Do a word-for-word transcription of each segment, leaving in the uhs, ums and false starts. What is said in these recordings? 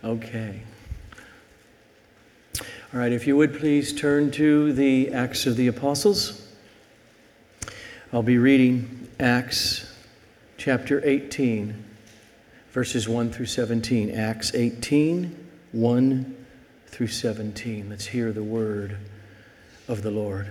Okay. All right, if you would please turn to the Acts of the Apostles. I'll be reading Acts chapter eighteen, verses one through seventeen. Acts eighteen, one through seventeen. Let's hear the word of the Lord.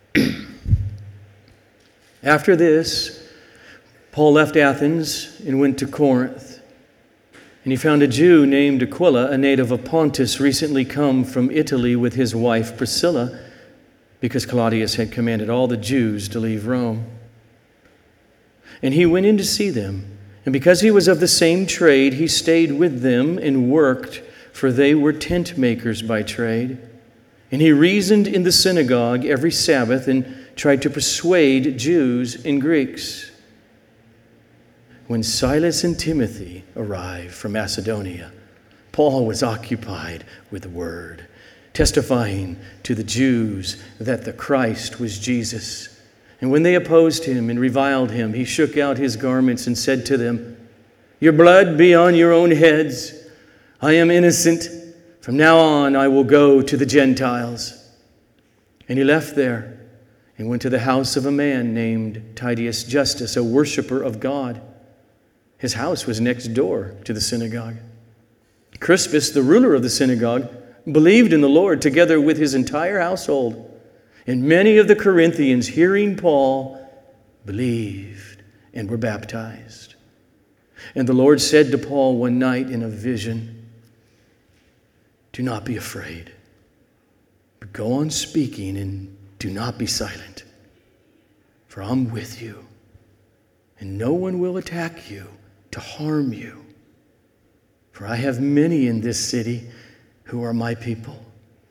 After this, Paul left Athens and went to Corinth. And he found a Jew named Aquila, a native of Pontus, recently come from Italy with his wife Priscilla, because Claudius had commanded all the Jews to leave Rome. And he went in to see them. And because he was of the same trade, he stayed with them and worked, for they were tent makers by trade. And he reasoned in the synagogue every Sabbath and tried to persuade Jews and Greeks. When Silas and Timothy arrived from Macedonia, Paul was occupied with the word, testifying to the Jews that the Christ was Jesus. And when they opposed him and reviled him, he shook out his garments and said to them, "Your blood be on your own heads. I am innocent. From now on I will go to the Gentiles." And he left there and went to the house of a man named Titius Justus, a worshiper of God. His house was next door to the synagogue. Crispus, the ruler of the synagogue, believed in the Lord together with his entire household. And many of the Corinthians, hearing Paul, believed and were baptized. And the Lord said to Paul one night in a vision, "Do not be afraid, but go on speaking and do not be silent, for I'm with you, and no one will attack you to harm you. For I have many in this city who are my people."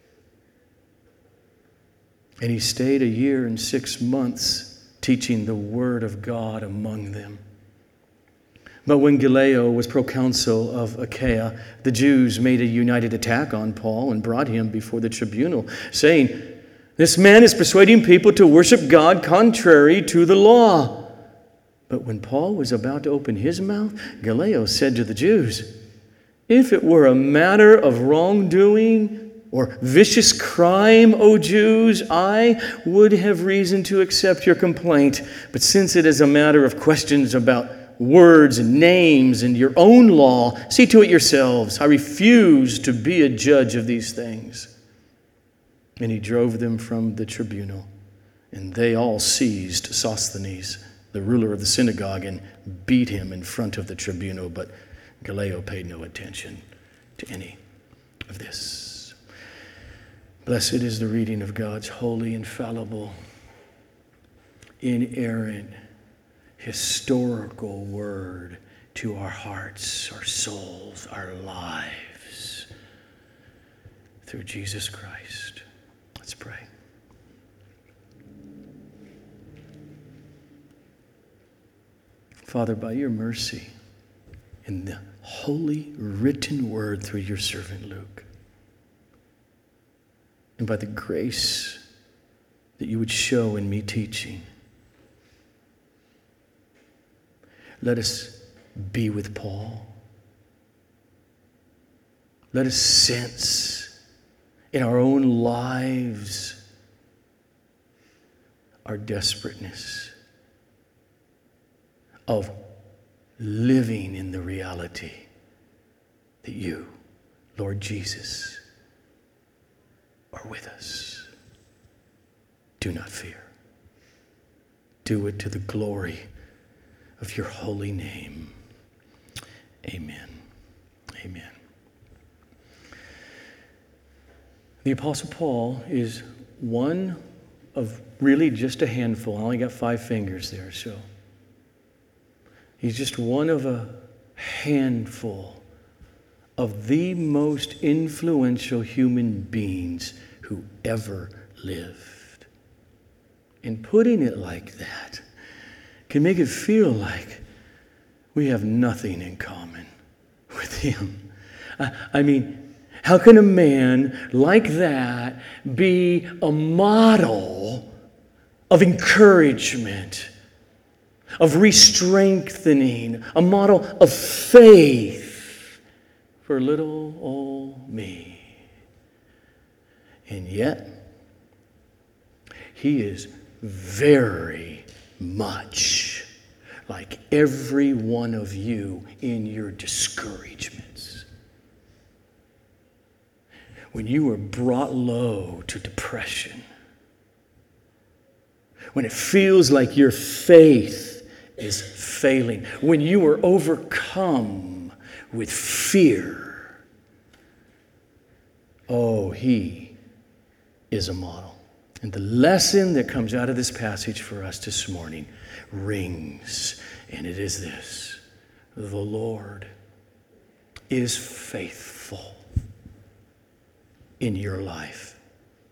And he stayed a year and six months teaching the word of God among them. But when Gallio was proconsul of Achaia, the Jews made a united attack on Paul and brought him before the tribunal, saying, "This man is persuading people to worship God contrary to the law." But when Paul was about to open his mouth, Gallio said to the Jews, "If it were a matter of wrongdoing or vicious crime, O Jews, I would have reason to accept your complaint. But since it is a matter of questions about words and names and your own law, see to it yourselves. I refuse to be a judge of these things." And he drove them from the tribunal. And they all seized Sosthenes, the ruler of the synagogue, and beat him in front of the tribunal. But Gallio paid no attention to any of this. Blessed is the reading of God's holy, infallible, inerrant, historical word to our hearts, our souls, our lives, through Jesus Christ. Let's pray. Father, by your mercy, in the holy written word through your servant Luke, and by the grace that you would show in me teaching, let us be with Paul. Let us sense in our own lives our desperateness of living in the reality that you, Lord Jesus, are with us. Do not fear. Do it to the glory of your holy name. Amen. Amen. The Apostle Paul is one of really just a handful. I only got five fingers there, so he's just one of a handful of the most influential human beings who ever lived. And putting it like that can make it feel like we have nothing in common with him. I, I mean, how can a man like that be a model of encouragement, of re-strengthening, a model of faith for little old me. And yet, he is very much like every one of you in your discouragements. When you are brought low to depression, when it feels like your faith is failing, when you are overcome with fear, oh, he is a model. And the lesson that comes out of this passage for us this morning rings, and it is this: the Lord is faithful in your life.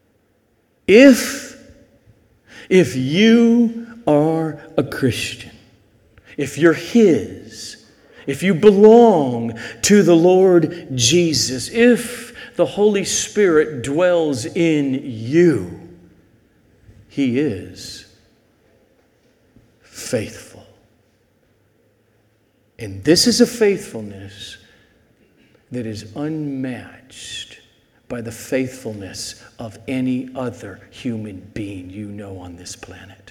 If If you are a Christian, if you're His, if you belong to the Lord Jesus, if the Holy Spirit dwells in you, He is faithful. And this is a faithfulness that is unmatched by the faithfulness of any other human being you know on this planet.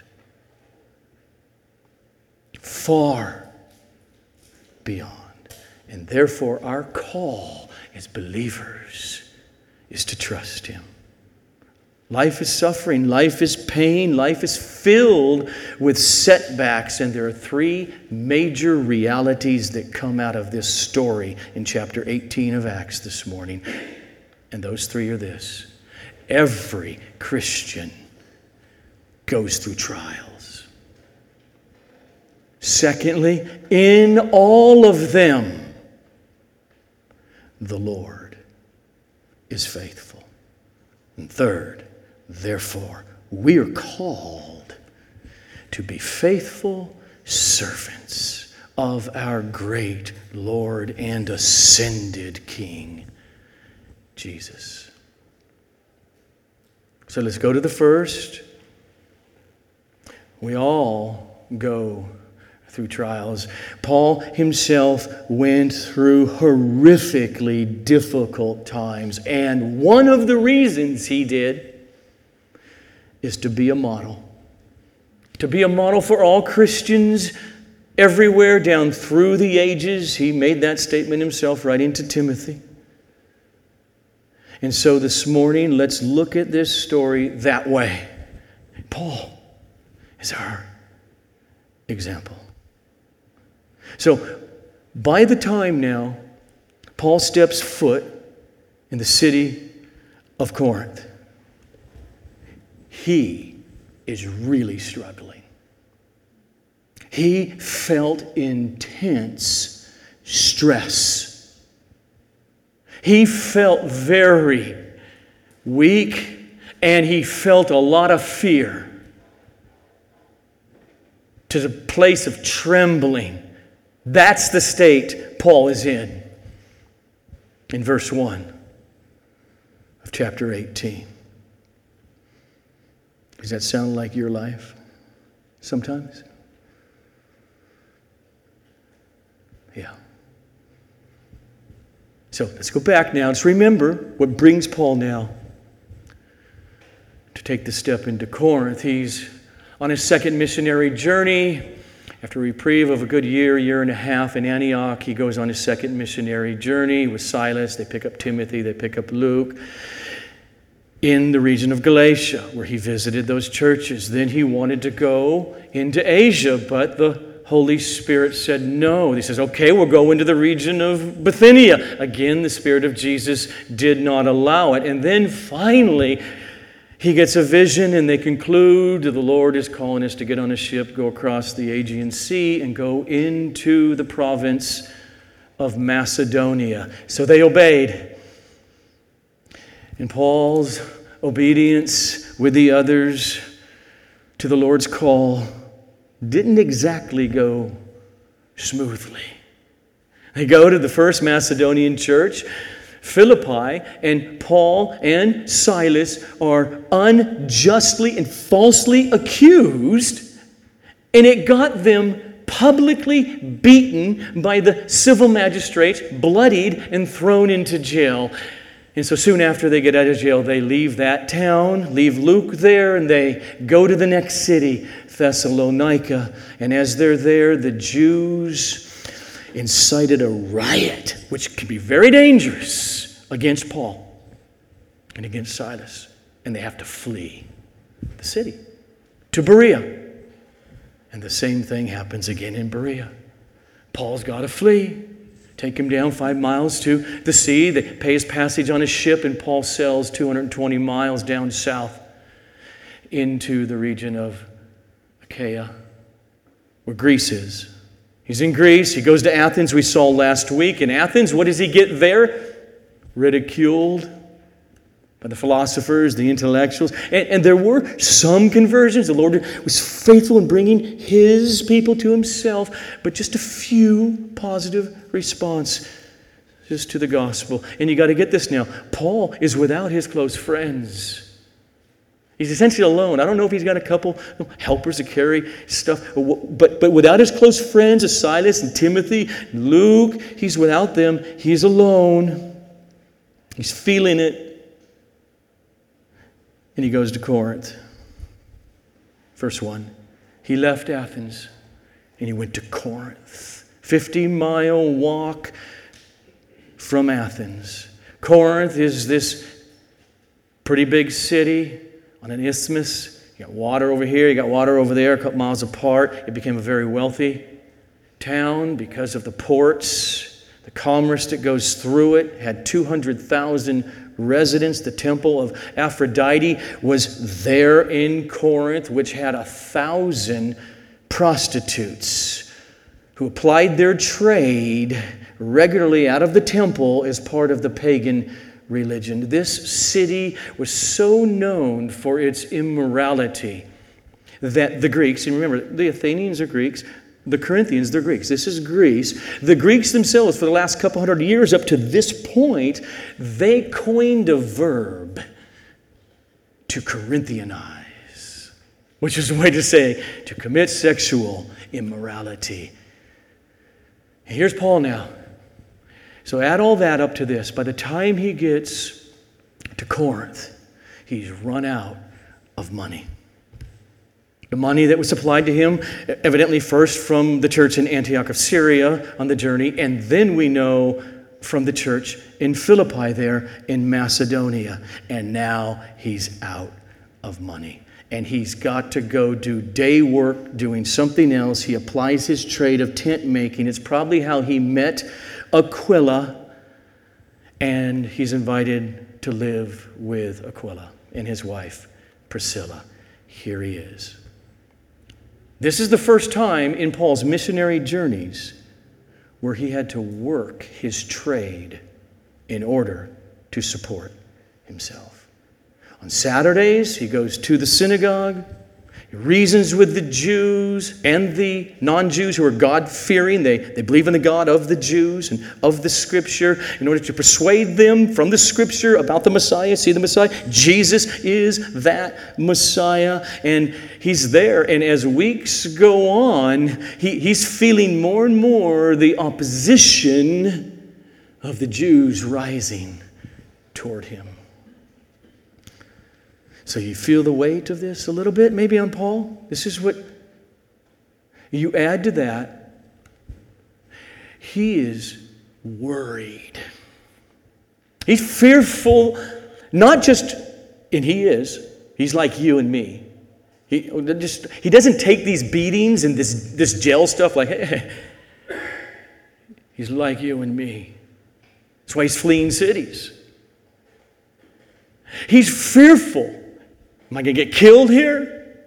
Far beyond. And therefore our call as believers is to trust Him. Life is suffering, life is pain, life is filled with setbacks, and there are three major realities that come out of this story in chapter eighteen of Acts this morning. And those three are this: every Christian goes through trials. Secondly, in all of them, the Lord is faithful. And third, therefore, we are called to be faithful servants of our great Lord and ascended King, Jesus. So let's go to the first. We all go through trials. Paul himself went through horrifically difficult times, and one of the reasons he did is to be a model. To be a model for all Christians everywhere down through the ages. He made that statement himself right into Timothy. And so this morning, let's look at this story that way. Paul is our example. So, by the time now Paul steps foot in the city of Corinth, he is really struggling. He felt intense stress. He felt very weak, and he felt a lot of fear, to the place of trembling. That's the state Paul is in, in verse one of chapter eighteen. Does that sound like your life sometimes? Yeah. So let's go back now. Let's remember what brings Paul now to take the step into Corinth. He's on his second missionary journey. After a reprieve of a good year, year and a half in Antioch, he goes on his second missionary journey with Silas. They pick up Timothy, they pick up Luke in the region of Galatia, where he visited those churches. Then he wanted to go into Asia, but the Holy Spirit said no. He says, okay, we'll go into the region of Bithynia. Again, the Spirit of Jesus did not allow it. And then finally, he gets a vision, and they conclude the Lord is calling us to get on a ship, go across the Aegean Sea, and go into the province of Macedonia. So they obeyed. And Paul's obedience with the others to the Lord's call didn't exactly go smoothly. They go to the first Macedonian church, Philippi, and Paul and Silas are unjustly and falsely accused, and it got them publicly beaten by the civil magistrates, bloodied, and thrown into jail. And so soon after they get out of jail, they leave that town, leave Luke there, and they go to the next city, Thessalonica. And as they're there, the Jews incited a riot, which can be very dangerous, against Paul and against Silas. And they have to flee the city to Berea. And the same thing happens again in Berea. Paul's got to flee. Take him down five miles to the sea. They pay his passage on his ship, and Paul sails two hundred twenty miles down south into the region of Achaia, where Greece is. He's in Greece. He goes to Athens, we saw last week. In Athens, what does he get there? Ridiculed by the philosophers, the intellectuals. And, and there were some conversions. The Lord was faithful in bringing His people to Himself, but just a few positive responses to the gospel. And you got to get this now. Paul is without his close friends. He's essentially alone. I don't know if he's got a couple helpers to carry stuff, but, but without his close friends, as Silas and Timothy, Luke, he's without them. He's alone. He's feeling it. And he goes to Corinth. Verse one. He left Athens and he went to Corinth. fifty-mile walk from Athens. Corinth is this pretty big city on an isthmus. You got water over here, you got water over there, a couple miles apart. It became a very wealthy town because of the ports. The commerce that goes through it had two hundred thousand residents. The temple of Aphrodite was there in Corinth, which had a thousand prostitutes who applied their trade regularly out of the temple as part of the pagan religion. This city was so known for its immorality that the Greeks, and remember, the Athenians are Greeks, the Corinthians, they're Greeks. This is Greece. The Greeks themselves, for the last couple hundred years up to this point, they coined a verb to Corinthianize, which is a way to say to commit sexual immorality. And here's Paul now. So add all that up to this. By the time he gets to Corinth, he's run out of money. The money that was supplied to him, evidently first from the church in Antioch of Syria on the journey, and then we know from the church in Philippi there in Macedonia. And now he's out of money. And he's got to go do day work doing something else. He applies his trade of tent making. It's probably how he met Aquila, and he's invited to live with Aquila and his wife, Priscilla. Here he is. This is the first time in Paul's missionary journeys where he had to work his trade in order to support himself. On Saturdays, he goes to the synagogue. He reasons with the Jews and the non-Jews who are God-fearing. They, they believe in the God of the Jews and of the Scripture in order to persuade them from the Scripture about the Messiah. See the Messiah? Jesus is that Messiah. And he's there. And as weeks go on, he, he's feeling more and more the opposition of the Jews rising toward him. So you feel the weight of this a little bit, maybe on Paul? This is what you add to that. He is worried. He's fearful, not just, and he is, he's like you and me. He just he doesn't take these beatings and this, this jail stuff like, hey, he's like you and me. That's why he's fleeing cities. He's fearful. Am I going to get killed here?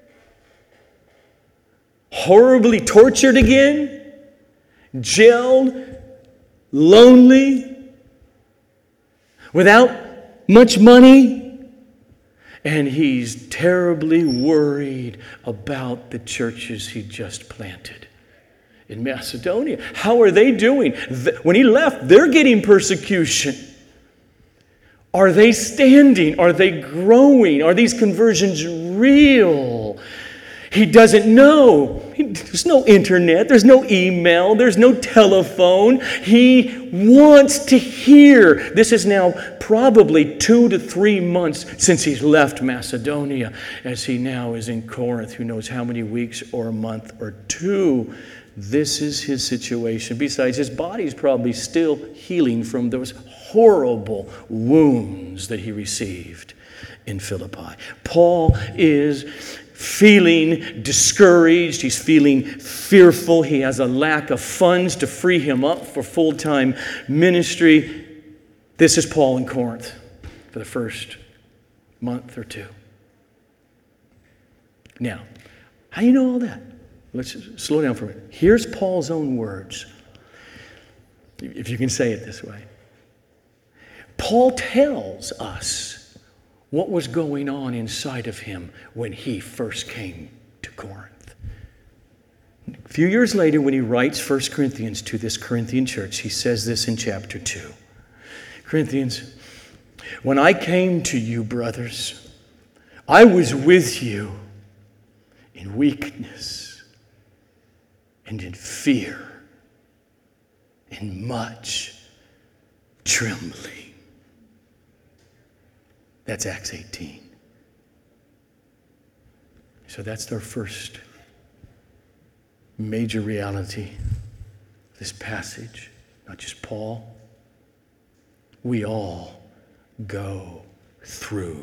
Horribly tortured again? Jailed? Lonely? Without much money? And he's terribly worried about the churches he just planted in Macedonia. How are they doing? When he left, they're getting persecution. Are they standing? Are they growing? Are these conversions real? He doesn't know. There's no internet. There's no email. There's no telephone. He wants to hear. This is now probably two to three months since he's left Macedonia, as he now is in Corinth. Who knows how many weeks or a month or two. This is his situation. Besides, his body's probably still healing from those horrible wounds that he received in Philippi. Paul is feeling discouraged. He's feeling fearful. He has a lack of funds to free him up for full-time ministry. This is Paul in Corinth for the first month or two. Now, how do you know all that? Let's slow down for a minute. Here's Paul's own words, if you can say it this way. Paul tells us what was going on inside of him when he first came to Corinth. A few years later, when he writes First Corinthians to this Corinthian church, he says this in chapter two. Corinthians, when I came to you, brothers, I was with you in weakness and in fear and much trembling. That's Acts eighteen. So that's our first major reality, this passage. Not just Paul. We all go through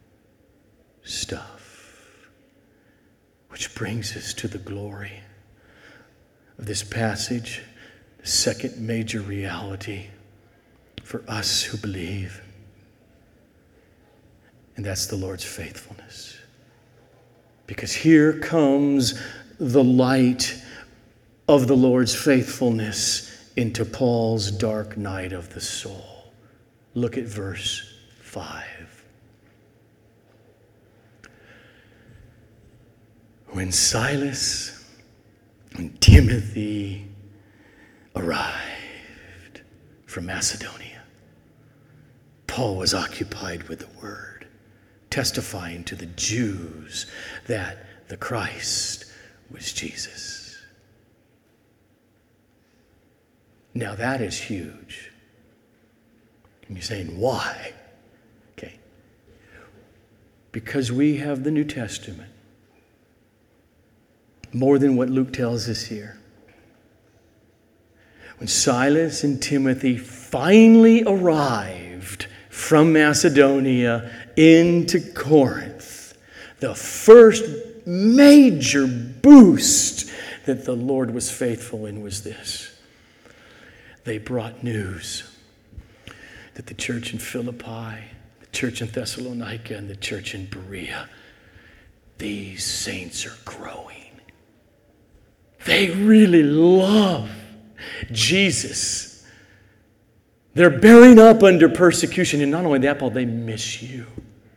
stuff. Which brings us to the glory of this passage, the second major reality for us who believe. And that's the Lord's faithfulness. Because here comes the light of the Lord's faithfulness into Paul's dark night of the soul. Look at verse five. When Silas and Timothy arrived from Macedonia, Paul was occupied with the word, testifying to the Jews that the Christ was Jesus. Now that is huge. And you're saying, why? Okay. Because we have the New Testament. More than what Luke tells us here. When Silas and Timothy finally arrived from Macedonia into Corinth, the first major boost that the Lord was faithful in was this. They brought news that the church in Philippi, the church in Thessalonica, and the church in Berea, these saints are growing. They really love Jesus. They're bearing up under persecution. And not only that, Paul, they miss you.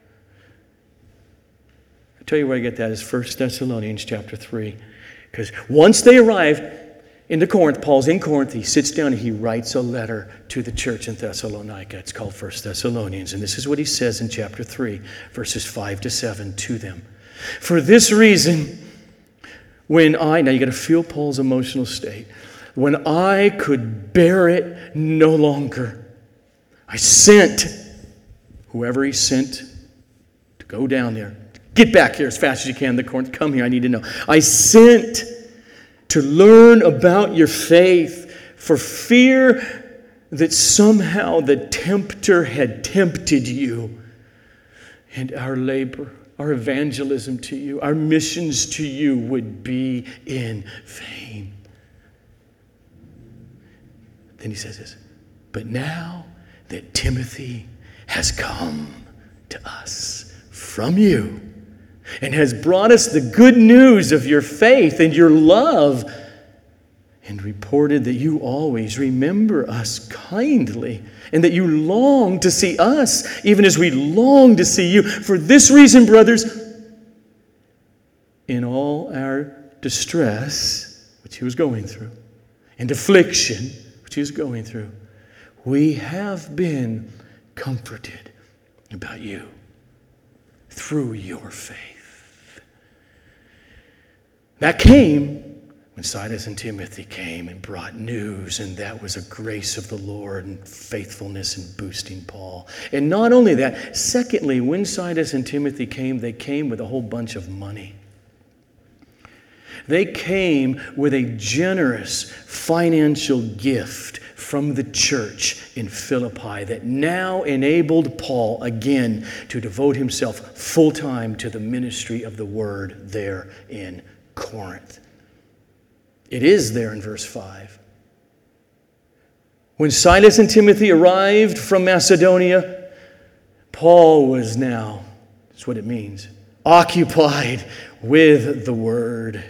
I'll tell you where I get that is First Thessalonians chapter three. Because once they arrive into Corinth, Paul's in Corinth, he sits down and he writes a letter to the church in Thessalonica. It's called First Thessalonians. And this is what he says in chapter three, verses five to seven to them. For this reason, when I, now you got to feel Paul's emotional state. When I could bear it no longer, I sent whoever he sent to go down there. Get back here as fast as you can. The Corinth, come here, I need to know. I sent to learn about your faith for fear that somehow the tempter had tempted you. And our labor, our evangelism to you, our missions to you would be in vain. Then he says this, but now that Timothy has come to us from you and has brought us the good news of your faith and your love and reported that you always remember us kindly and that you long to see us even as we long to see you. For this reason, brothers, in all our distress, which he was going through, and affliction, which he was going through, we have been comforted about you through your faith. That came when Silas and Timothy came and brought news, and that was a grace of the Lord and faithfulness in boosting Paul. And not only that, secondly, when Silas and Timothy came, they came with a whole bunch of money. They came with a generous financial gift from the church in Philippi that now enabled Paul again to devote himself full-time to the ministry of the word there in Corinth. It is there in verse five. When Silas and Timothy arrived from Macedonia, Paul was now, that's what it means, occupied with the word,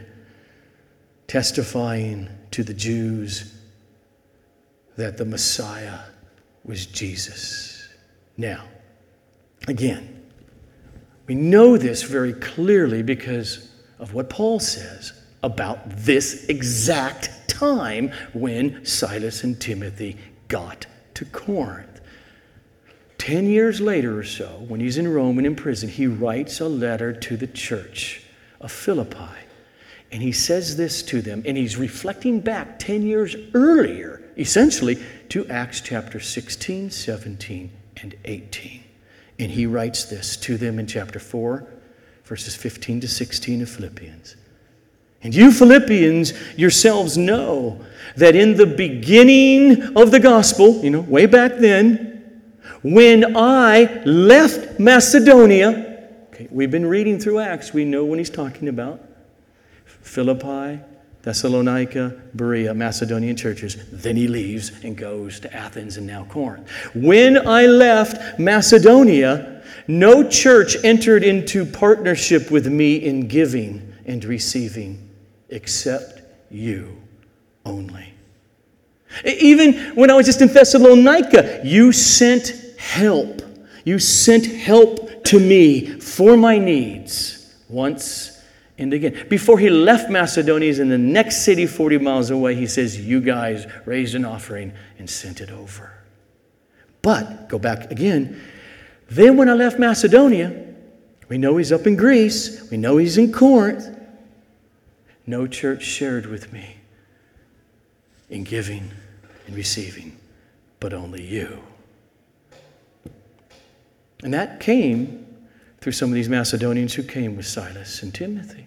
testifying to the Jews that the Messiah was Jesus. Now, again, we know this very clearly because of what Paul says about this exact time when Silas and Timothy got to Corinth. Ten years later or so, when he's in Rome and in prison, he writes a letter to the church of Philippi. And he says this to them, and he's reflecting back ten years earlier, essentially, to Acts chapter sixteen, seventeen, and eighteen. And he writes this to them in chapter four, verses fifteen to sixteen of Philippians. And you Philippians yourselves know that in the beginning of the gospel, you know, way back then, when I left Macedonia, okay, we've been reading through Acts, we know when he's talking about Philippi, Thessalonica, Berea, Macedonian churches. Then he leaves and goes to Athens and now Corinth. When I left Macedonia, no church entered into partnership with me in giving and receiving except you only. Even when I was just in Thessalonica, you sent help. You sent help to me for my needs once and again. Before he left Macedonia, he's in the next city forty miles away. He says, you guys raised an offering and sent it over. But, go back again, then when I left Macedonia, we know he's up in Greece. We know he's in Corinth. No church shared with me in giving and receiving, but only you. And that came through some of these Macedonians who came with Silas and Timothy.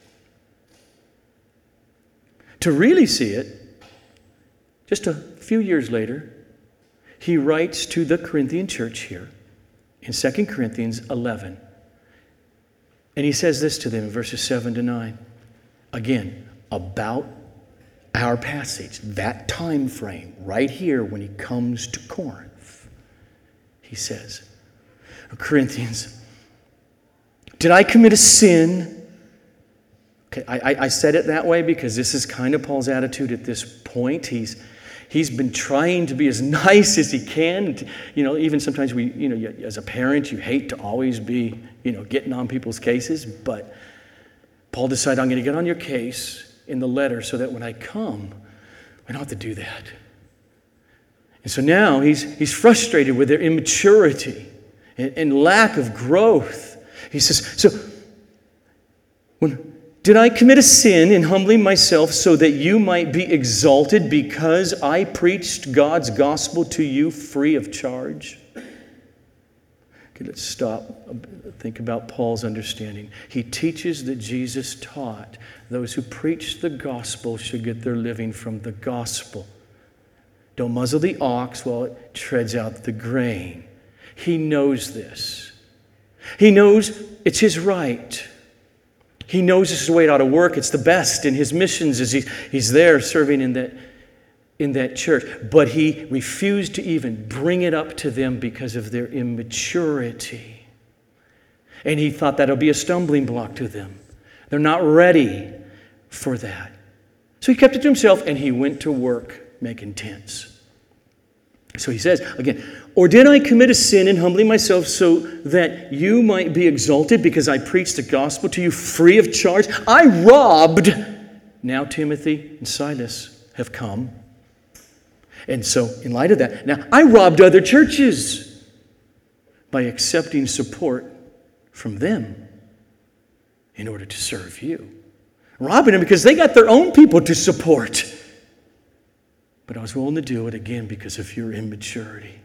To really see it, just a few years later, he writes to the Corinthian church here in Second Corinthians eleven. And he says this to them in verses seven to nine. Again, about our passage, that time frame, right here when he comes to Corinth. He says, Corinthians, did I commit a sin? Okay, I, I said it that way because this is kind of Paul's attitude at this point. He's He's been trying to be as nice as he can. You know, even sometimes we, you know, as a parent, you hate to always be, you know, getting on people's cases. But Paul decided, I'm going to get on your case in the letter so that when I come, I don't have to do that. And so now he's he's frustrated with their immaturity and, and lack of growth. He says, so when did I commit a sin in humbling myself so that you might be exalted because I preached God's gospel to you free of charge? Okay, let's stop. Think about Paul's understanding. He teaches that Jesus taught those who preach the gospel should get their living from the gospel. Don't muzzle the ox while it treads out the grain. He knows this. He knows it's his right. He knows this is the way it ought to work. It's the best in his missions as he, he's there serving in that, in that church. But he refused to even bring it up to them because of their immaturity. And he thought that'll be a stumbling block to them. They're not ready for that. So he kept it to himself and he went to work making tents. So he says, again, or did I commit a sin in humbling myself so that you might be exalted because I preached the gospel to you free of charge? I robbed. Now Timothy and Silas have come. And so in light of that, now I robbed other churches by accepting support from them in order to serve you. robbing them because they got their own people to support. But I was willing to do it again because of your immaturity.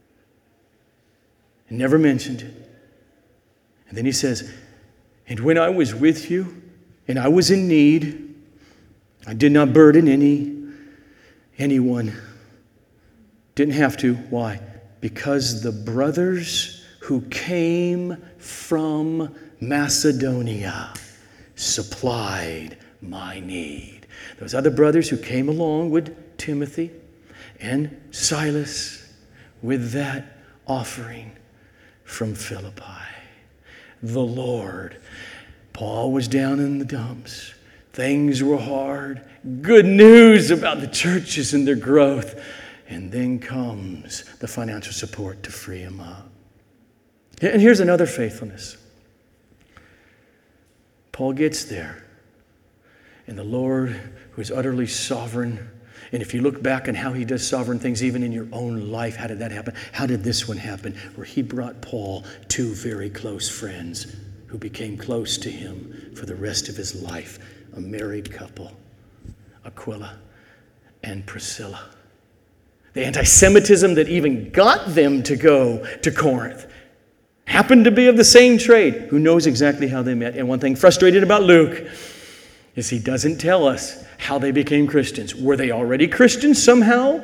He never mentioned it. And then he says, and when I was with you and I was in need, I did not burden any anyone. Didn't have to. Why? Because the brothers who came from Macedonia supplied my need. Those other brothers who came along with Timothy and Silas with that offering from Philippi. The Lord. Paul was down in the dumps. Things were hard. Good news about the churches and their growth. And then comes the financial support to free him up. And here's another faithfulness. Paul gets there. And the Lord, who is utterly sovereign, and if you look back on how he does sovereign things, even in your own life, how did that happen? How did this one happen? Where he brought Paul two very close friends who became close to him for the rest of his life. A married couple, Aquila and Priscilla. The anti-Semitism that even got them to go to Corinth happened to be of the same trade. Who knows exactly how they met? And one thing frustrated about Luke is he doesn't tell us how they became Christians. Were they already Christians somehow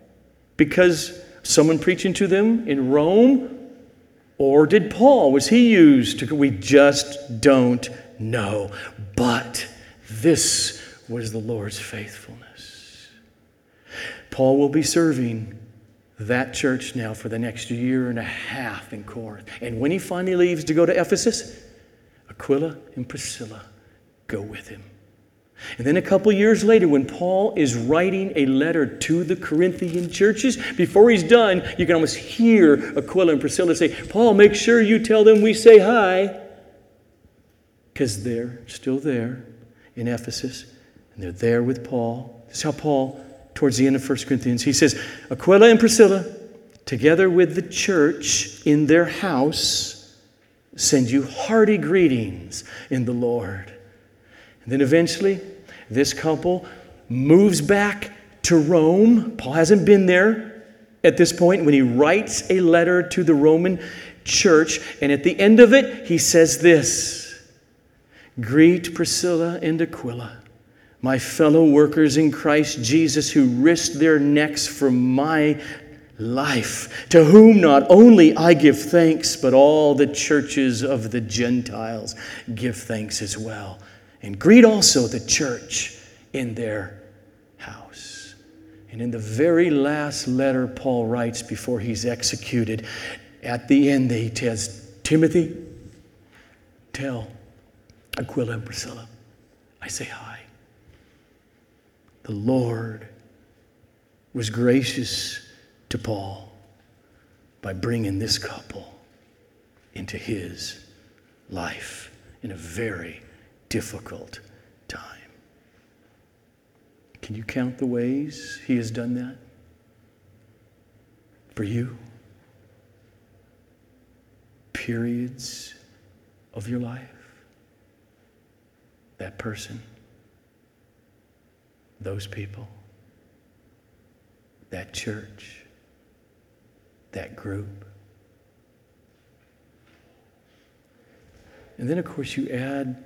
because someone preaching to them in Rome? Or did Paul, was he used to, we just don't know. But this was the Lord's faithfulness. Paul will be serving that church now for the next year and a half in Corinth. And when he finally leaves to go to Ephesus, Aquila and Priscilla go with him. And then a couple years later, when Paul is writing a letter to the Corinthian churches, before he's done, you can almost hear Aquila and Priscilla say, Paul, make sure you tell them we say hi. Because they're still there in Ephesus, and they're there with Paul. This is how Paul, towards the end of First Corinthians, he says, Aquila and Priscilla, together with the church in their house, send you hearty greetings in the Lord. And then eventually, this couple moves back to Rome. Paul hasn't been there at this point when he writes a letter to the Roman church. And at the end of it, he says this, greet Priscilla and Aquila, my fellow workers in Christ Jesus who risked their necks for my life, to whom not only I give thanks, but all the churches of the Gentiles give thanks as well. And greet also the church in their house. And in the very last letter Paul writes before he's executed, at the end he tells Timothy, tell Aquila and Priscilla, I say hi. The Lord was gracious to Paul by bringing this couple into his life in a very difficult time. Can you count the ways he has done that for you? Periods of your life. That person. Those people. That church. That group. And then, of course, you add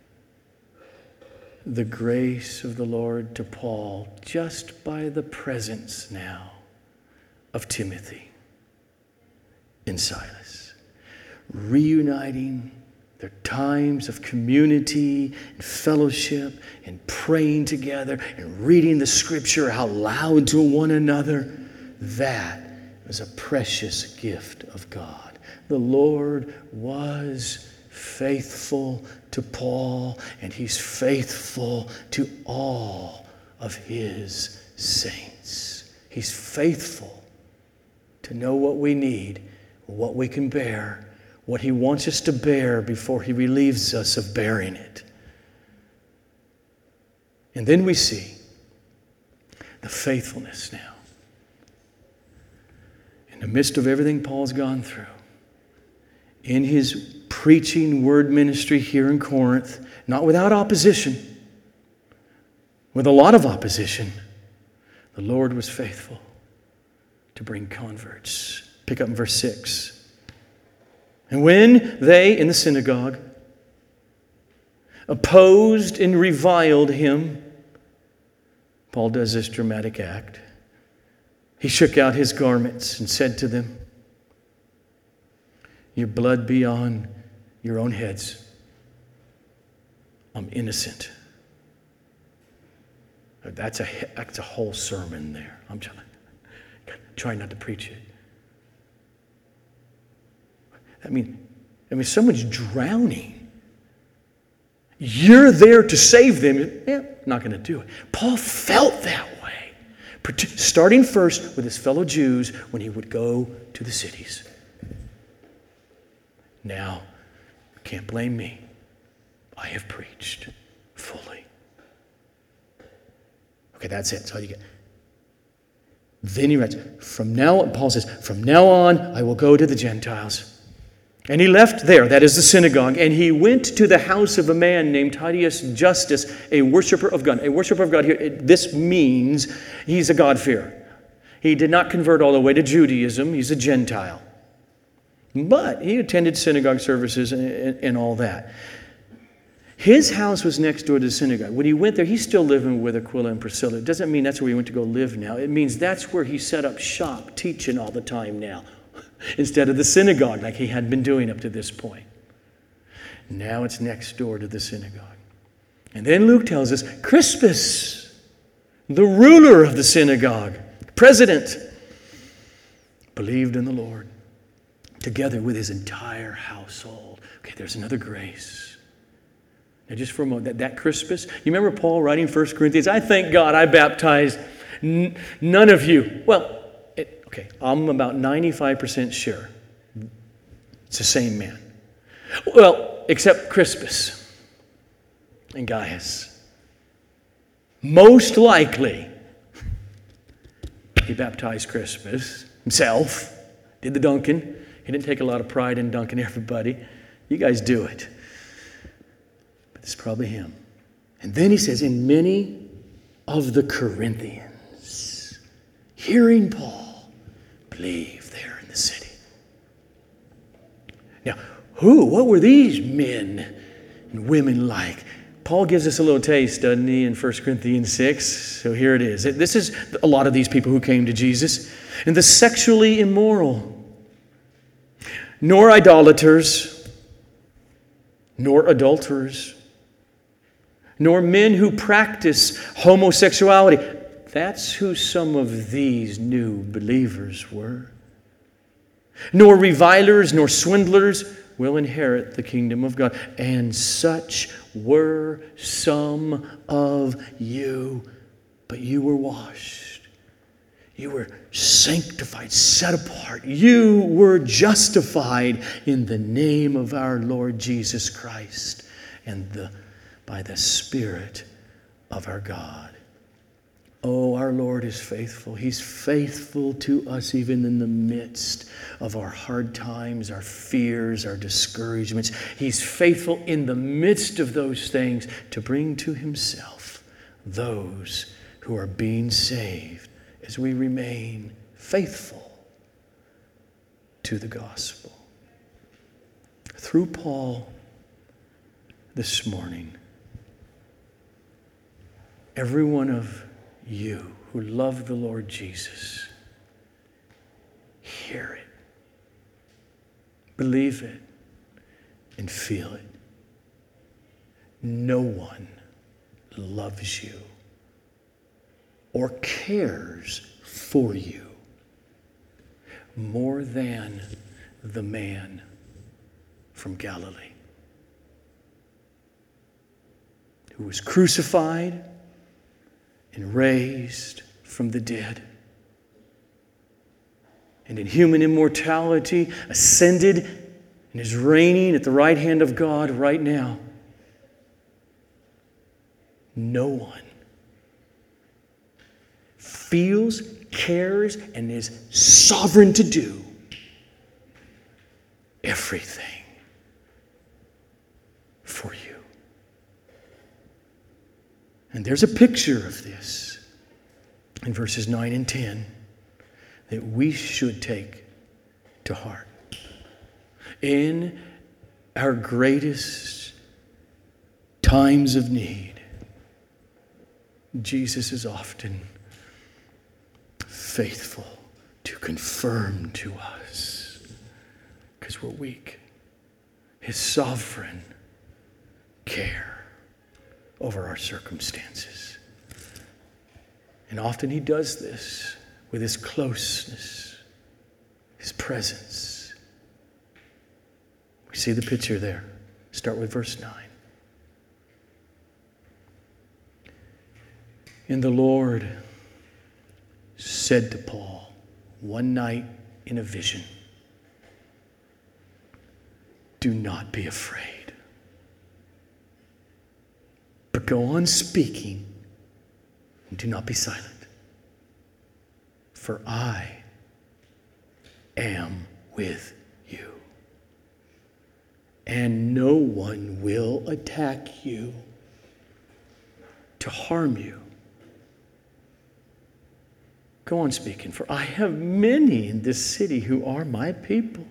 the grace of the Lord to Paul just by the presence now of Timothy and Silas, reuniting their times of community and fellowship and praying together and reading the scripture out loud to one another. That was a precious gift of God. The Lord was faithful to Paul, and he's faithful to all of his saints. He's faithful to know what we need, what we can bear, what he wants us to bear before he relieves us of bearing it. And then we see the faithfulness now. In the midst of everything Paul's gone through, in his preaching word ministry here in Corinth, not without opposition, with a lot of opposition, the Lord was faithful to bring converts. Pick up in verse six. And when they, in the synagogue, opposed and reviled him, Paul does this dramatic act. He shook out his garments and said to them, your blood be on your own heads. I'm innocent. That's a, that's a whole sermon there. I'm trying, trying not to preach it. I mean, I mean, someone's drowning. You're there to save them. Yeah, not going to do it. Paul felt that way. Starting first with his fellow Jews when he would go to the cities. Now, you can't blame me. I have preached fully. Okay, that's it. That's all you get. Then he writes, from now on, Paul says, from now on, I will go to the Gentiles. And he left there, that is the synagogue, and he went to the house of a man named Titius Justus, a worshiper of God. A worshiper of God here, it, this means he's a God-fearer. He did not convert all the way to Judaism. He's a Gentile. But he attended synagogue services and, and, and all that. His house was next door to the synagogue. When he went there, he's still living with Aquila and Priscilla. It doesn't mean that's where he went to go live now. It means that's where he set up shop, teaching all the time now, instead of the synagogue like he had been doing up to this point. Now it's next door to the synagogue. And then Luke tells us, Crispus, the ruler of the synagogue, president, believed in the Lord, together with his entire household. Okay, there's another grace. Now just for a moment, that, that Crispus, you remember Paul writing First Corinthians, I thank God I baptized n- none of you. Well, it, okay, I'm about ninety-five percent sure it's the same man. Well, except Crispus and Gaius. Most likely, he baptized Crispus himself, did the dunking. He didn't take a lot of pride in dunking everybody. You guys do it. But it's probably him. And then he says, and many of the Corinthians, hearing Paul, believe there in the city. Now, who? What were these men and women like? Paul gives us a little taste, doesn't he, in First Corinthians six? So here it is. This is a lot of these people who came to Jesus. And the sexually immoral, nor idolaters, nor adulterers, nor men who practice homosexuality. That's who some of these new believers were. Nor revilers, nor swindlers will inherit the kingdom of God. And such were some of you, but you were washed. You were sanctified, set apart. You were justified in the name of our Lord Jesus Christ and the, by the Spirit of our God. Oh, our Lord is faithful. He's faithful to us even in the midst of our hard times, our fears, our discouragements. He's faithful in the midst of those things to bring to himself those who are being saved as we remain faithful to the gospel. Through Paul this morning, every one of you who love the Lord Jesus, hear it, believe it, and feel it. No one loves you or cares for you more than the man from Galilee who was crucified and raised from the dead, and in human immortality ascended and is reigning at the right hand of God right now. No one feels, cares, and is sovereign to do everything for you. And there's a picture of this in verses nine and ten that we should take to heart. In our greatest times of need, Jesus is often faithful to confirm to us, because we're weak, His sovereign care over our circumstances. And often He does this with His closeness, His presence. We see the picture there. Start with verse nine. And the Lord said to Paul one night in a vision, do not be afraid, but go on speaking and do not be silent. For I am with you, and no one will attack you to harm you. Go on speaking, for I have many in this city who are my people.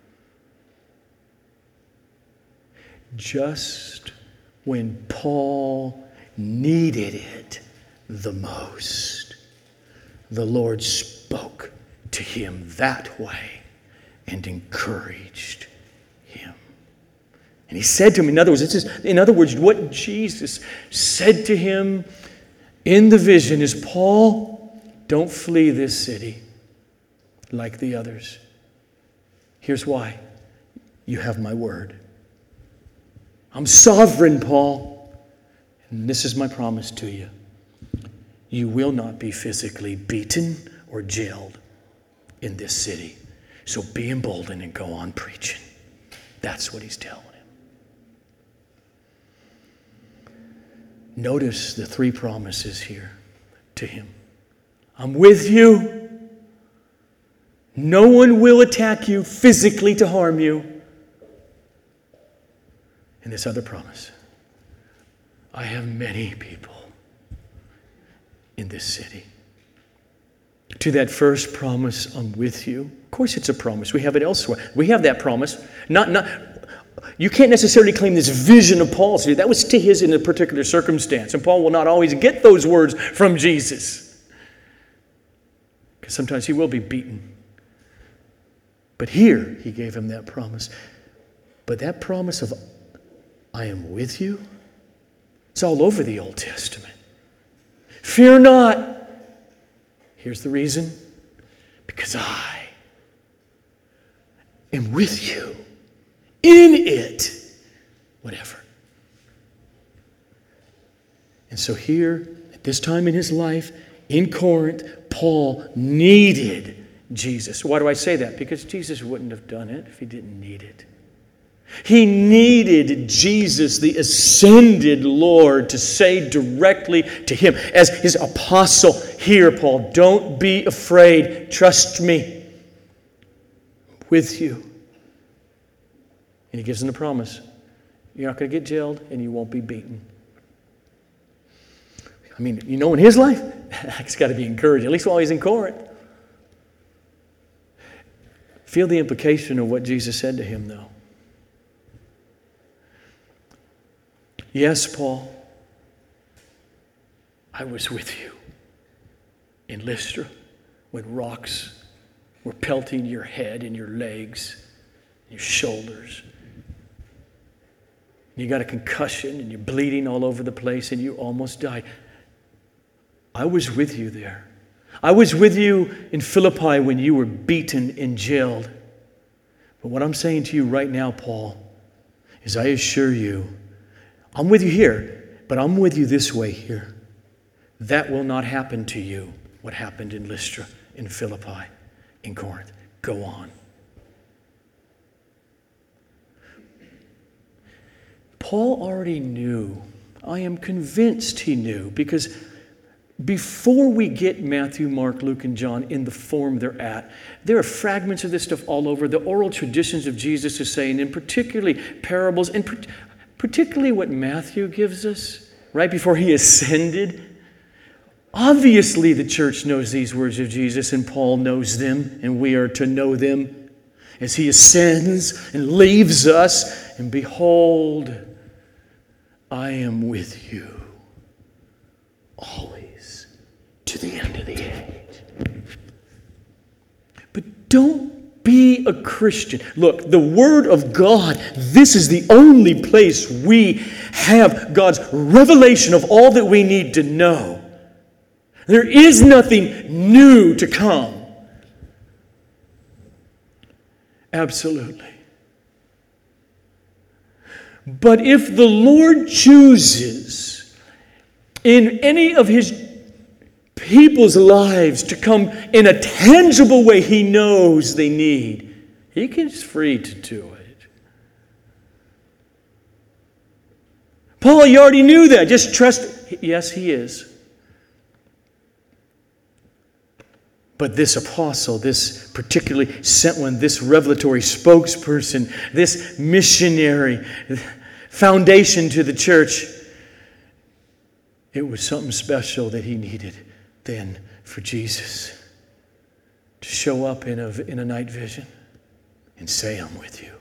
Just when Paul needed it the most, the Lord spoke to him that way and encouraged him. And he said to him, in other words, it's just, in other words, what Jesus said to him in the vision is, Paul, don't flee this city like the others. Here's why. You have my word. I'm sovereign, Paul. And this is my promise to you. You will not be physically beaten or jailed in this city. So be emboldened and go on preaching. That's what he's telling him. Notice the three promises here to him. I'm with you. No one will attack you physically to harm you. And this other promise. I have many people in this city. To that first promise, I'm with you. Of course it's a promise. We have it elsewhere. We have that promise. Not, not, you can't necessarily claim this vision of Paul's. That was to his in a particular circumstance. And Paul will not always get those words from Jesus. Because sometimes he will be beaten. But here, he gave him that promise. But that promise of, I am with you, it's all over the Old Testament. Fear not. Here's the reason. Because I am with you in it, whatever. And so here, at this time in his life, in Corinth, Paul needed Jesus. Why do I say that? Because Jesus wouldn't have done it if he didn't need it. He needed Jesus, the ascended Lord, to say directly to him as his apostle, here, Paul, don't be afraid. Trust me. I'm with you. And he gives him the promise. You're not going to get jailed and you won't be beaten. I mean, you know, in his life, it's got to be encouraging, at least while he's in Corinth. Feel the implication of what Jesus said to him, though. Yes, Paul, I was with you in Lystra when rocks were pelting your head and your legs, your shoulders. You got a concussion and you're bleeding all over the place and you almost died. I was with you there. I was with you in Philippi when you were beaten and jailed. But what I'm saying to you right now, Paul, is I assure you, I'm with you here, but I'm with you this way here. That will not happen to you, what happened in Lystra, in Philippi, in Corinth. Go on. Paul already knew. I am convinced he knew, because before we get Matthew, Mark, Luke, and John in the form they're at, there are fragments of this stuff all over. The oral traditions of Jesus is saying, and particularly parables, and particularly what Matthew gives us, right before he ascended. Obviously, the church knows these words of Jesus, and Paul knows them, and we are to know them as he ascends and leaves us. And behold, I am with you always to the end of the age. But don't be a Christian. Look, the Word of God, this is the only place we have God's revelation of all that we need to know. There is nothing new to come. Absolutely. But if the Lord chooses in any of His people's lives to come in a tangible way He knows they need, He is free to do it. Paul, you already knew that. Just trust. Yes, he is. But this apostle, this particularly sent one, this revelatory spokesperson, this missionary foundation to the church, it was something special that he needed then for Jesus to show up in a, in a night vision and say, I'm with you.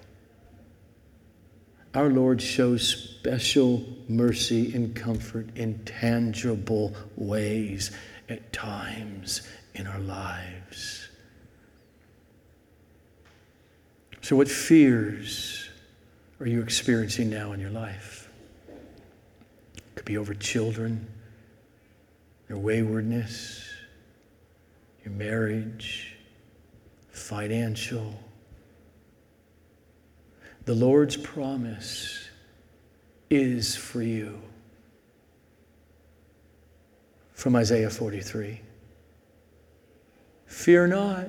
Our Lord shows special mercy and comfort in tangible ways at times in our lives. So what fears are you experiencing now in your life? It could be over children, your waywardness, your marriage, financial. The Lord's promise is for you. From Isaiah forty-three. Fear not,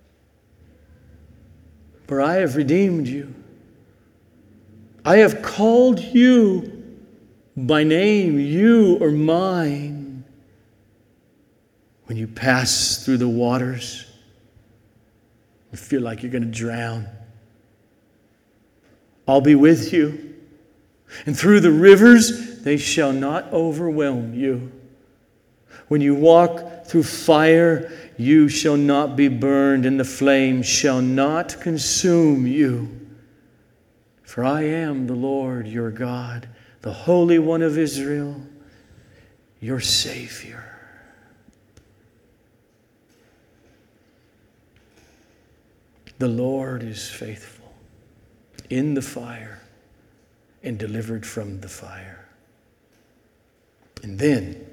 for I have redeemed you. I have called you by name. You are mine. When you pass through the waters, you feel like you're going to drown, I'll be with you. And through the rivers, they shall not overwhelm you. When you walk through fire, you shall not be burned, and the flame shall not consume you. For I am the Lord your God, the Holy One of Israel, your Savior. The Lord is faithful in the fire and delivered from the fire. And then,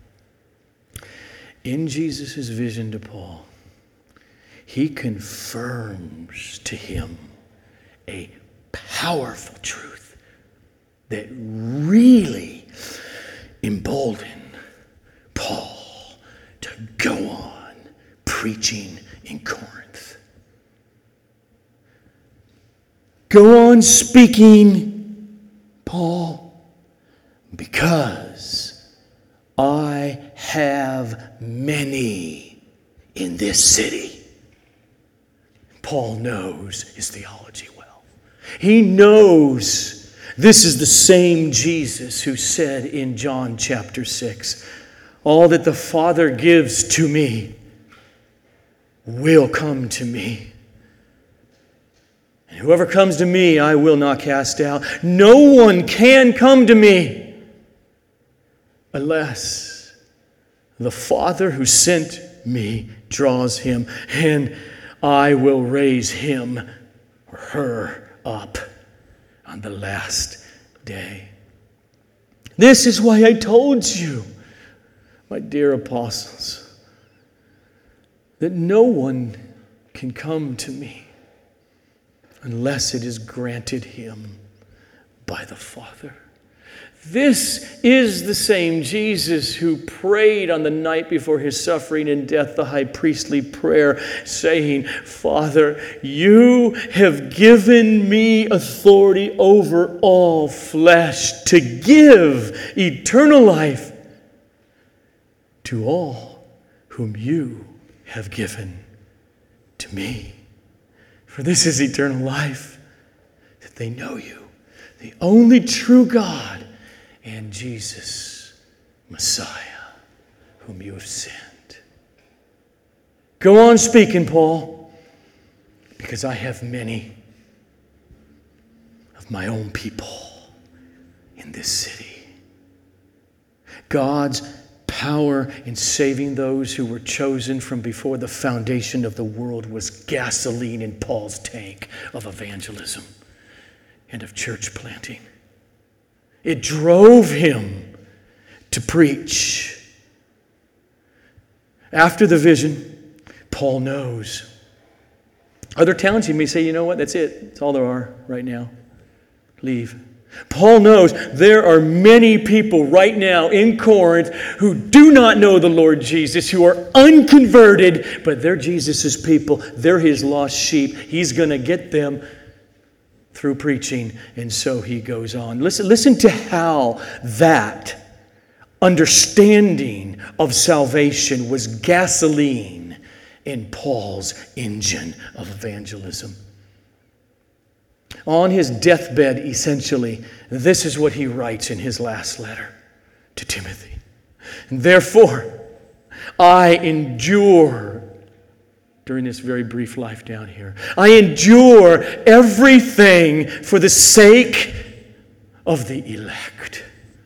in Jesus' vision to Paul, he confirms to him a powerful truth that really emboldened Paul to go on preaching in Corinth. Go on speaking, Paul, because I have many in this city. Paul knows his theology well. He knows this is the same Jesus who said in John chapter six, all that the Father gives to me will come to me. And whoever comes to me, I will not cast out. No one can come to me unless the Father who sent me draws him, and I will raise him or her up on the last day. This is why I told you, my dear apostles, that no one can come to me unless it is granted him by the Father. This is the same Jesus who prayed on the night before his suffering and death, the high priestly prayer, saying, Father, you have given me authority over all flesh to give eternal life to all whom you have given to me. For this is eternal life, that they know you, the only true God, and Jesus, Messiah, whom you have sent. Go on speaking, Paul, because I have many of my own people in this city. God's power in saving those who were chosen from before the foundation of the world was gasoline in Paul's tank of evangelism and of church planting. It drove him to preach. After the vision, Paul knows. Other towns, you may say, you know what, that's it. That's all there are right now. Leave. Paul knows there are many people right now in Corinth who do not know the Lord Jesus, who are unconverted, but they're Jesus' people. They're his lost sheep. He's going to get them through preaching. And so he goes on. Listen, listen to how that understanding of salvation was gasoline in Paul's engine of evangelism. On his deathbed, essentially, this is what he writes in his last letter to Timothy. Therefore, I endure, during this very brief life down here, I endure everything for the sake of the elect,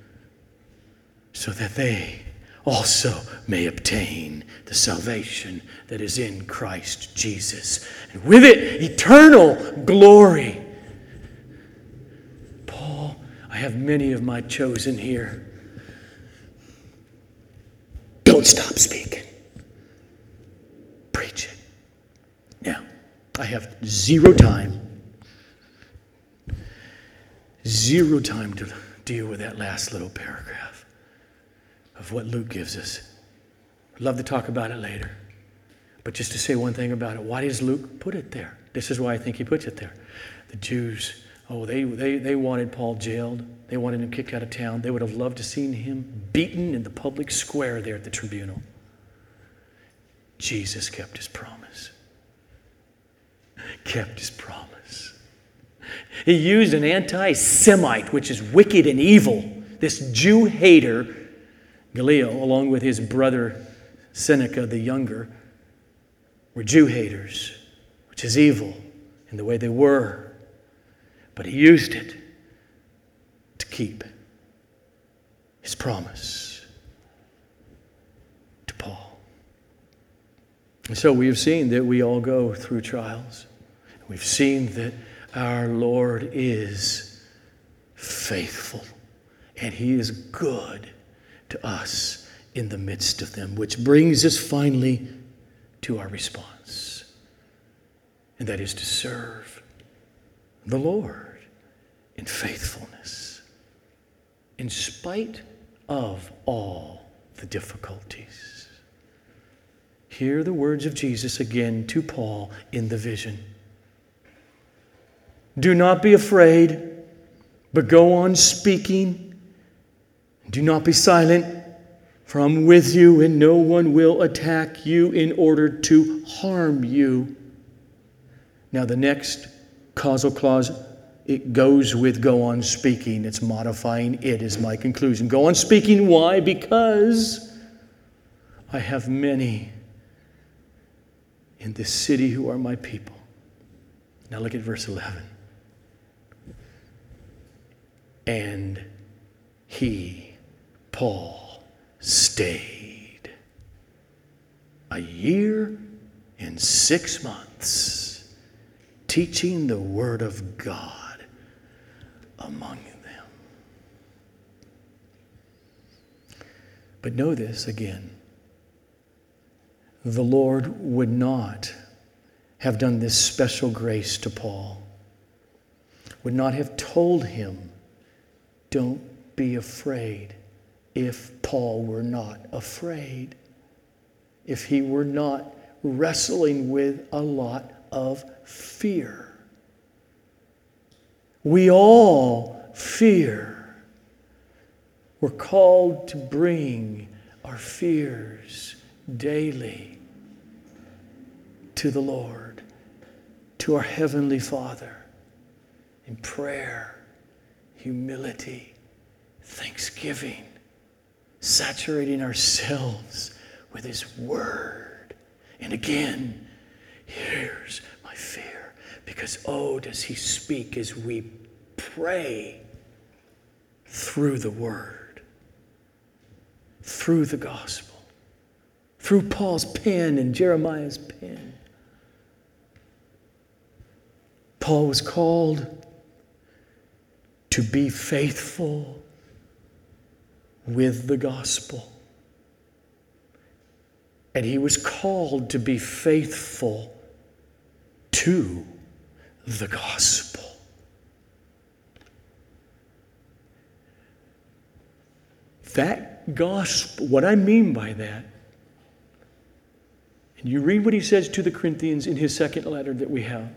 so that they also may obtain the salvation that is in Christ Jesus, and with it, eternal glory. Paul, I have many of my chosen here. Don't stop speaking. Preach it. Now, I have zero time, zero time to deal with that last little paragraph of what Luke gives us. I'd love to talk about it later. But just to say one thing about it, why does Luke put it there? This is why I think he puts it there. The Jews, oh, they, they, they wanted Paul jailed. They wanted him kicked out of town. They would have loved to seen him beaten in the public square there at the tribunal. Jesus kept his promise. Kept his promise. He used an anti-Semite, which is wicked and evil. This Jew hater, Gallio, along with his brother Seneca the younger, were Jew haters, which is evil in the way they were. But he used it to keep his promise to Paul. And so we have seen that we all go through trials. We've seen that our Lord is faithful, and he is good to us in the midst of them, which brings us finally to our response, and that is to serve the Lord in faithfulness, in spite of all the difficulties. Hear the words of Jesus again to Paul in the vision. Do not be afraid, but go on speaking. Do not be silent, for I'm with you, and no one will attack you in order to harm you. Now the next causal clause, it goes with go on speaking. It's modifying it is my conclusion. Go on speaking. Why? Because I have many in this city who are my people. Now look at verse eleven. And he, Paul, stayed a year and six months teaching the word of God among them. But know this again. The Lord would not have done this special grace to Paul, would not have told him, don't be afraid, if Paul were not afraid, if he were not wrestling with a lot of fear. We all fear. We're called to bring our fears daily to the Lord, to our Heavenly Father, in prayer, humility, thanksgiving, saturating ourselves with His Word. And again, here's my fear, because oh, does He speak as we pray through the Word, through the gospel, through Paul's pen and Jeremiah's pen. Paul was called to be faithful with the gospel. And he was called to be faithful to the gospel. That gospel, what I mean by that, and you read what he says to the Corinthians in his second letter that we have.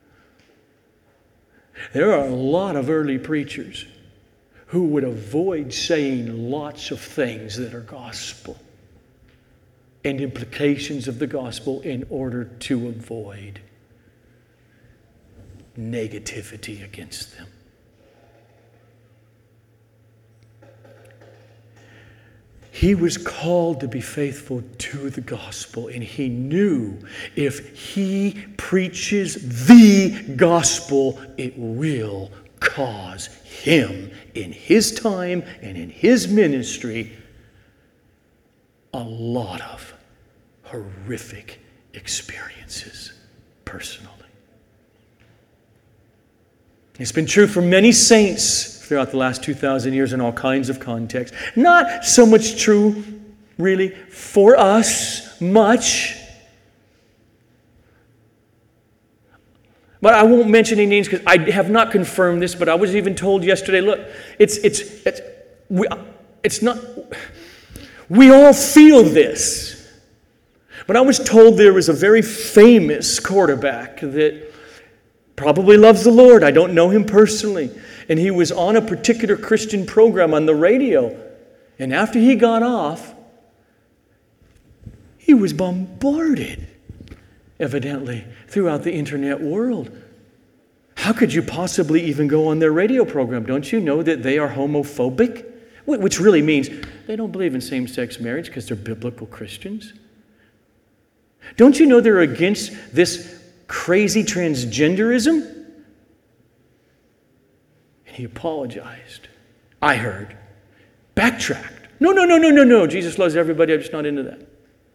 There are a lot of early preachers who would avoid saying lots of things that are gospel and implications of the gospel in order to avoid negativity against them. He was called to be faithful to the gospel, and he knew if he preaches the gospel, it will cause him in his time and in his ministry a lot of horrific experiences personally. It's been true for many saints throughout the last two thousand years in all kinds of contexts. Not so much true, really, for us much. But I won't mention any names because I have not confirmed this, but I was even told yesterday, look, it's, it's, it's, we, it's not, we all feel this. But I was told there was a very famous quarterback that probably loves the Lord. I don't know him personally. And he was on a particular Christian program on the radio. And after he got off, he was bombarded, evidently, throughout the internet world. How could you possibly even go on their radio program? Don't you know that they are homophobic? Which really means they don't believe in same-sex marriage because they're biblical Christians. Don't you know they're against this crazy transgenderism? He apologized. I heard. Backtracked. No, no, no, no, no, no. Jesus loves everybody. I'm just not into that.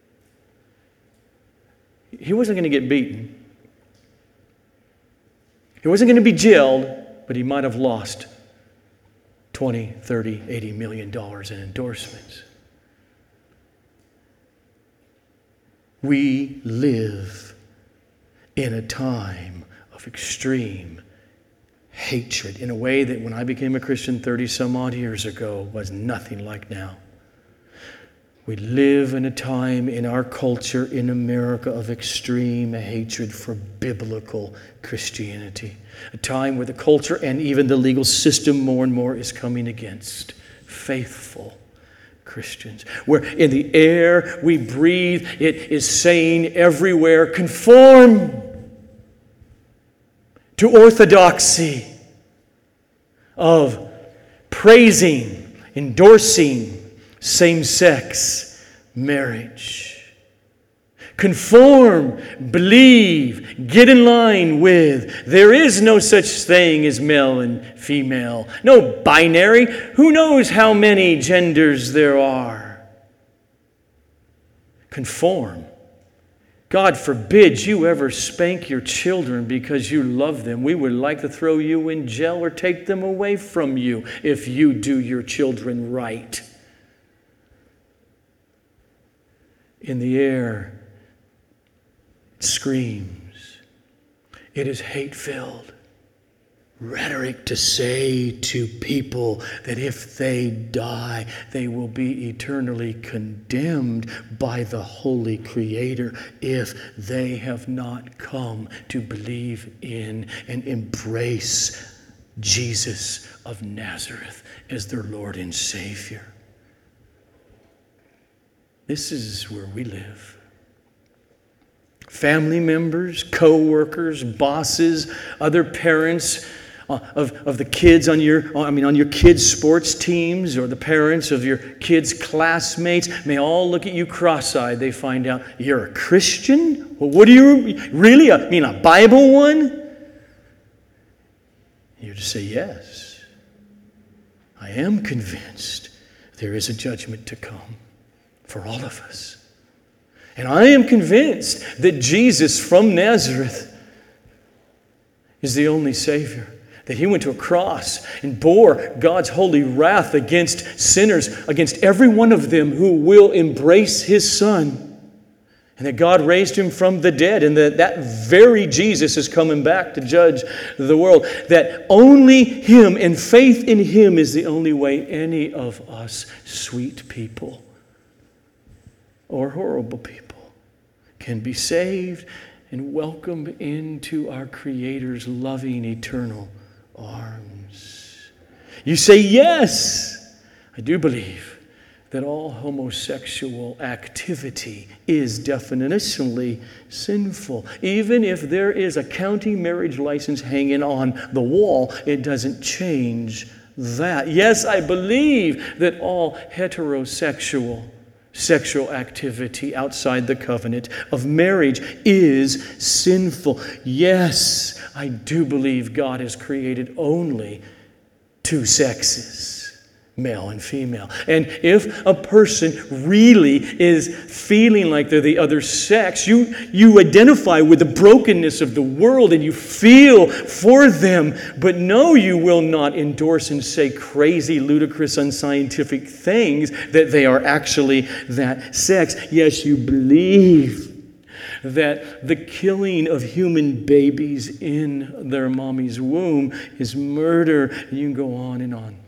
He wasn't going to get beaten. He wasn't going to be jailed, but he might have lost twenty, thirty, eighty million dollars in endorsements. We live in a time of extreme hatred in a way that when I became a Christian thirty some odd years ago was nothing like now. We live in a time in our culture in America of extreme hatred for biblical Christianity. A time where the culture and even the legal system more and more is coming against faithful Christians. Where in the air we breathe, it is saying everywhere, conform to orthodoxy of praising, endorsing same-sex marriage. Conform, believe, get in line with. There is no such thing as male and female. No binary. Who knows how many genders there are? Conform. God forbid you ever spank your children because you love them. We would like to throw you in jail or take them away from you if you do your children right. In the air, it screams. It is hate-filled rhetoric to say to people that if they die, they will be eternally condemned by the Holy Creator if they have not come to believe in and embrace Jesus of Nazareth as their Lord and Savior. This is where we live. Family members, co-workers, bosses, other parents of, of the kids on your, I mean, on your kids' sports teams, or the parents of your kids' classmates may all look at you cross-eyed. They find out you're a Christian? Well, what do you, really? I mean, a Bible one? You're to say, yes, I am convinced there is a judgment to come for all of us. And I am convinced that Jesus from Nazareth is the only Savior. That He went to a cross and bore God's holy wrath against sinners, against every one of them who will embrace His Son. And that God raised Him from the dead, and that that very Jesus is coming back to judge the world. That only Him and faith in Him is the only way any of us sweet people or horrible people can be saved and welcomed into our Creator's loving eternal arms. You say, yes, I do believe that all homosexual activity is definitionally sinful. Even if there is a county marriage license hanging on the wall, it doesn't change that. Yes, I believe that all heterosexual sexual activity outside the covenant of marriage is sinful. Yes, I do believe God has created only two sexes, male and female. And if a person really is feeling like they're the other sex, you, you identify with the brokenness of the world and you feel for them. But no, you will not endorse and say crazy, ludicrous, unscientific things that they are actually that sex. Yes, you believe that the killing of human babies in their mommy's womb is murder. You can go on and on.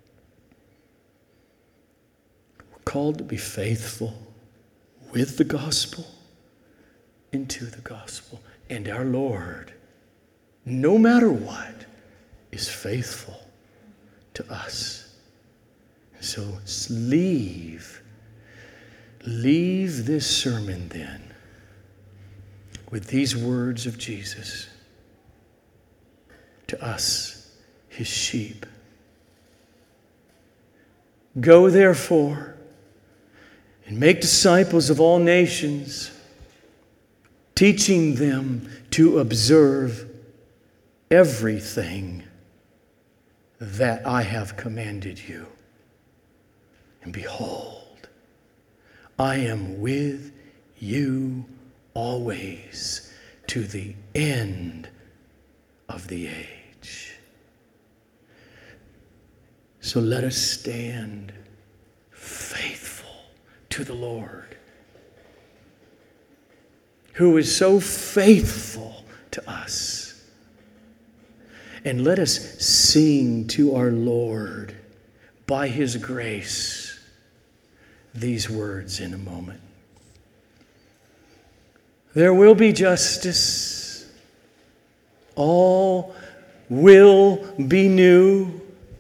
Called to be faithful with the gospel, into the gospel. And our Lord, no matter what, is faithful to us. So leave, leave this sermon then with these words of Jesus to us, His sheep. Go therefore and make disciples of all nations, teaching them to observe everything that I have commanded you. And behold, I am with you always to the end of the age. So let us stand faithful to the Lord, who is so faithful to us. And let us sing to our Lord by His grace these words in a moment. There will be justice. All will be new.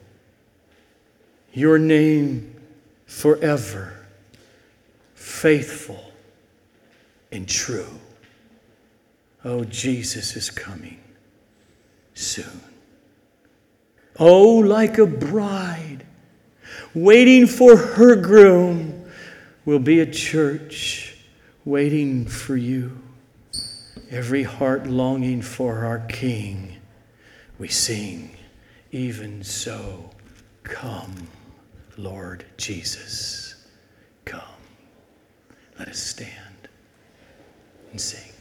Your name forever faithful and true. Oh, Jesus is coming soon. Oh, like a bride waiting for her groom will be a church waiting for you. Every heart longing for our King. We sing, even so, come, Lord Jesus, come. Let us stand and sing.